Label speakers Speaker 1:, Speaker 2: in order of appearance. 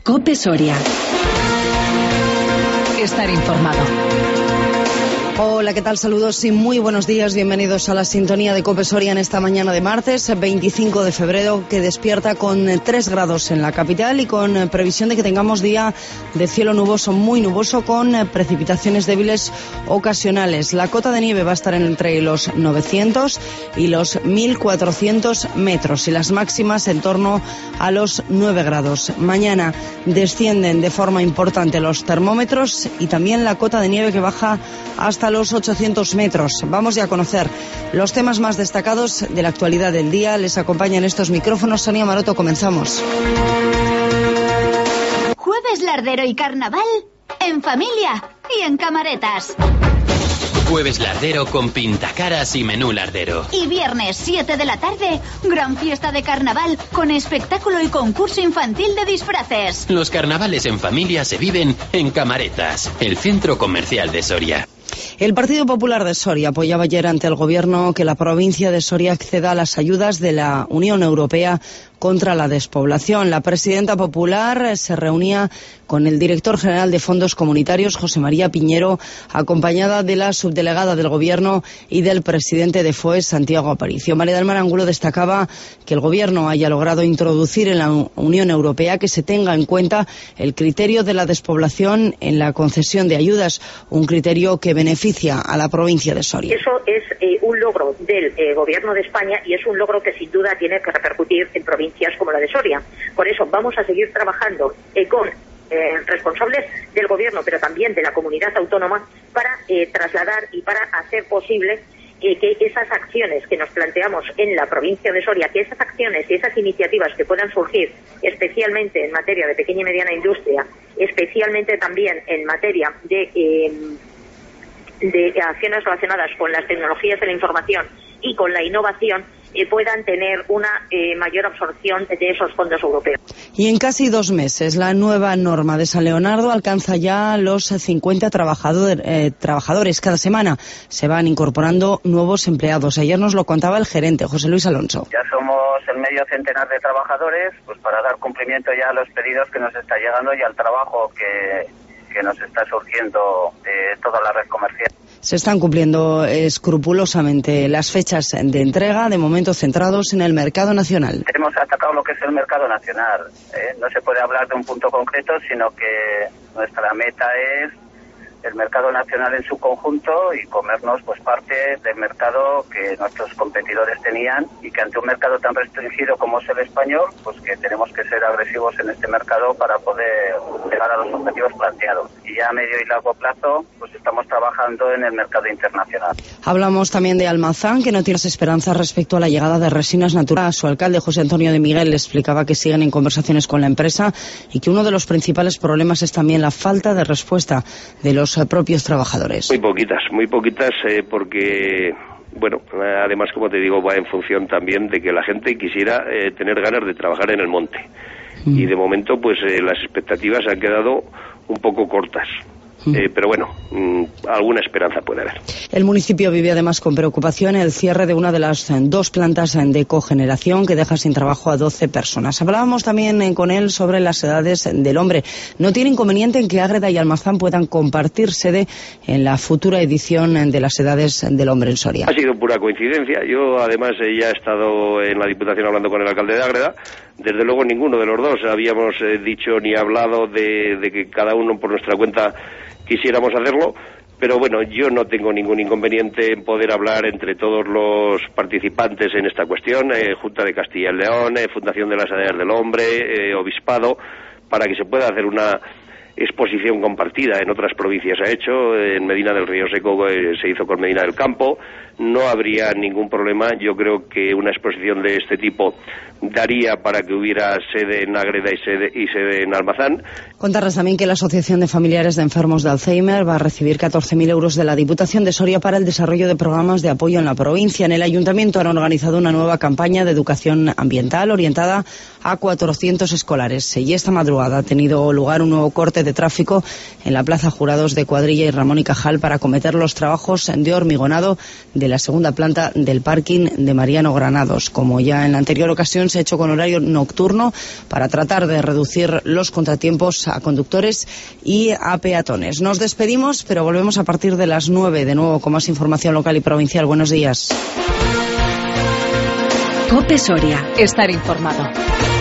Speaker 1: COPE Soria. Estar informado.
Speaker 2: Hola, ¿qué tal? Saludos y muy buenos días. Bienvenidos a la sintonía de COPE Soria en esta mañana de martes, 25 de febrero, que despierta con 3 grados en la capital y con previsión de que tengamos día de cielo nuboso, muy nuboso, con precipitaciones débiles ocasionales. La cota de nieve va a estar entre los 900 y los 1400 metros y las máximas en torno a los 9 grados. Mañana descienden de forma importante los termómetros y también la cota de nieve que baja hasta los 800 metros. Vamos ya a conocer los temas más destacados de la actualidad del día. Les acompaña en estos micrófonos Sonia Maroto. Comenzamos.
Speaker 3: Jueves lardero y carnaval en familia y en camaretas.
Speaker 4: Jueves lardero con pintacaras y menú lardero.
Speaker 3: Y viernes 7 de la tarde, gran fiesta de carnaval con espectáculo y concurso infantil de disfraces.
Speaker 4: Los carnavales en familia se viven en Camaretas, el centro comercial de Soria.
Speaker 2: El Partido Popular de Soria apoyaba ayer ante el Gobierno que la provincia de Soria acceda a las ayudas de la Unión Europea contra la despoblación. La presidenta popular se reunía con el director general de Fondos Comunitarios, José María Piñero, acompañada de la subdelegada del Gobierno y del presidente de FOES, Santiago Aparicio. María del Mar Angulo destacaba que el Gobierno haya logrado introducir en la Unión Europea que se tenga en cuenta el criterio de la despoblación en la concesión de ayudas, un criterio que beneficia a la provincia de Soria.
Speaker 5: Eso es un logro del Gobierno de España y es un logro que sin duda tiene que repercutir en provincias como la de Soria. Por eso vamos a seguir trabajando con responsables del Gobierno, pero también de la comunidad autónoma, para trasladar y para hacer posible que esas acciones que nos planteamos en la provincia de Soria, que esas acciones y esas iniciativas que puedan surgir, especialmente en materia de pequeña y mediana industria, especialmente también en materia de acciones relacionadas con las tecnologías de la información y con la innovación, puedan tener una mayor absorción de esos fondos europeos.
Speaker 2: Y en casi 2 meses, la nueva norma de San Leonardo alcanza ya los 50 trabajadores. Cada semana se van incorporando nuevos empleados. Ayer nos lo contaba el gerente, José Luis Alonso.
Speaker 6: Ya somos el medio centenar de trabajadores, pues para dar cumplimiento ya a los pedidos que nos está llegando y al trabajo que nos está surgiendo de toda la red comercial.
Speaker 2: Se están cumpliendo escrupulosamente las fechas de entrega, de momento centrados en el mercado nacional.
Speaker 6: Hemos atacado lo que es el mercado nacional. No se puede hablar de un punto concreto, sino que nuestra meta es el mercado nacional en su conjunto y comernos pues parte del mercado que nuestros competidores tenían, y que ante un mercado tan restringido como es el español, pues que tenemos que ser agresivos en este mercado para poder llegar a los objetivos planteados. Y ya a medio y largo plazo pues estamos trabajando en el mercado internacional.
Speaker 2: Hablamos también de Almazán, que no tiene esperanzas respecto a la llegada de resinas naturales. Su alcalde, José Antonio de Miguel, le explicaba que siguen en conversaciones con la empresa y que uno de los principales problemas es también la falta de respuesta de los propios trabajadores.
Speaker 7: Muy poquitas, porque, bueno, además, como te digo, va en función también de que la gente quisiera tener ganas de trabajar en el monte. Y de momento, pues las expectativas han quedado un poco cortas. Pero bueno, alguna esperanza puede haber.
Speaker 2: El municipio vive además con preocupación el cierre de una de las 2 plantas de cogeneración que deja sin trabajo a 12 personas. Hablábamos también con él sobre las edades del hombre. No tiene inconveniente en que Ágreda y Almazán puedan compartir sede en la futura edición de las edades del hombre en Soria.
Speaker 7: Ha sido pura coincidencia. Yo además ya he estado en la Diputación hablando con el alcalde de Ágreda. Desde luego ninguno de los dos habíamos dicho ni hablado de que cada uno por nuestra cuenta quisiéramos hacerlo, pero bueno, yo no tengo ningún inconveniente en poder hablar entre todos los participantes en esta cuestión, Junta de Castilla y León, Fundación de las Edades del Hombre, Obispado, para que se pueda hacer una exposición compartida. En otras provincias se ha hecho, en Medina del Río Seco se hizo con Medina del Campo, no habría ningún problema. Yo creo que una exposición de este tipo daría para que hubiera sede en Ágreda y sede en Almazán.
Speaker 2: Contarles también que la Asociación de Familiares de Enfermos de Alzheimer va a recibir 14.000 euros de la Diputación de Soria para el desarrollo de programas de apoyo en la provincia. En el Ayuntamiento han organizado una nueva campaña de educación ambiental orientada a 400 escolares. Y esta madrugada ha tenido lugar un nuevo corte de tráfico en la Plaza Jurados de Cuadrilla y Ramón y Cajal para acometer los trabajos de hormigonado de la segunda planta del parking de Mariano Granados. Como ya en la anterior ocasión se ha hecho con horario nocturno para tratar de reducir los contratiempos a conductores y a peatones. Nos despedimos, pero volvemos a partir de las 9, de nuevo con más información local y provincial. Buenos días.
Speaker 1: COPE Soria. Estar informado.